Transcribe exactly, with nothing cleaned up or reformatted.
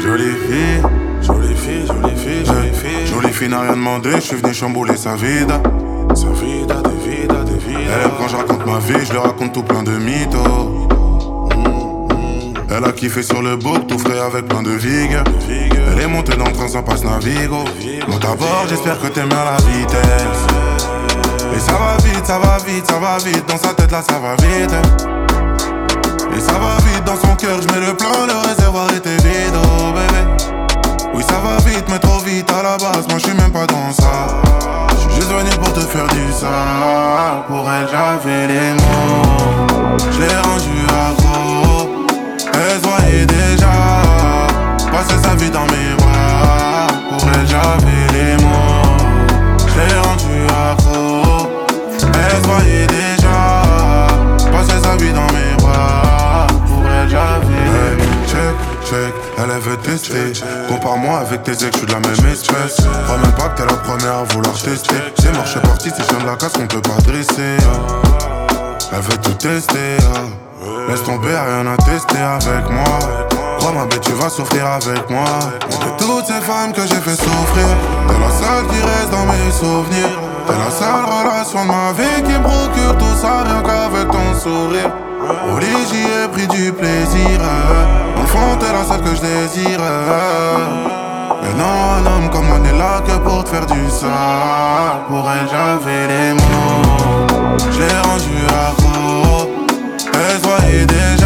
Jolie fille, jolie fille, jolie fille, jolie fille. Jolie fille n'a rien demandé, je suis venu chambouler sa vida. Sa vida, de vida, de vida. Elle aime quand je raconte ma vie, je lui raconte tout plein de mythos. Elle a kiffé sur le book, tout frais avec plein de vigueur. Elle est montée dans le train sans passe Navigo. Monte à bord, j'espère que t'aimes bien la vitesse. Et ça va vite, ça va vite, ça va vite. Dans sa tête là, ça va vite. Et ça va vite, dans son cœur, je mets le plein, le réservoir était vide, oh bébé. Oui, ça va vite, mais trop vite à la base. Moi, je suis même pas dans ça. Je suis juste venu pour te faire du ça. Pour elle, j'avais les mots. Je l'ai rendu accro. Elle se voyait déjà passer sa vie dans mes bras. Pour elle j'avais les mots. Je l'ai rendu accro. Elle se voyait déjà passer sa vie dans mes bras. Pour elle j'avais les mots. Check, check, elle elle veut tester. Compare-moi avec tes ex, je suis de la même espèce. Crois même pas que t'es la première à vouloir tester. C'est mort, je suis parti, c'est chien de la casse qu'on peut pas dresser. Elle veut tout tester. Laisse tomber, rien à tester avec moi. Crois ma bête, tu vas souffrir avec moi. De toutes ces femmes que j'ai fait souffrir, t'es la seule qui reste dans mes souvenirs. T'es la seule relation de ma vie qui me procure tout ça rien qu'avec ton sourire. Au lit j'y ai pris du plaisir. Dans le fond t'es la seule que je désire. Mais non, un homme comme moi n'est là que pour te faire du sale. Pour elle j'avais les mots. Je l'ai rendu accro. Elle se voyait déjà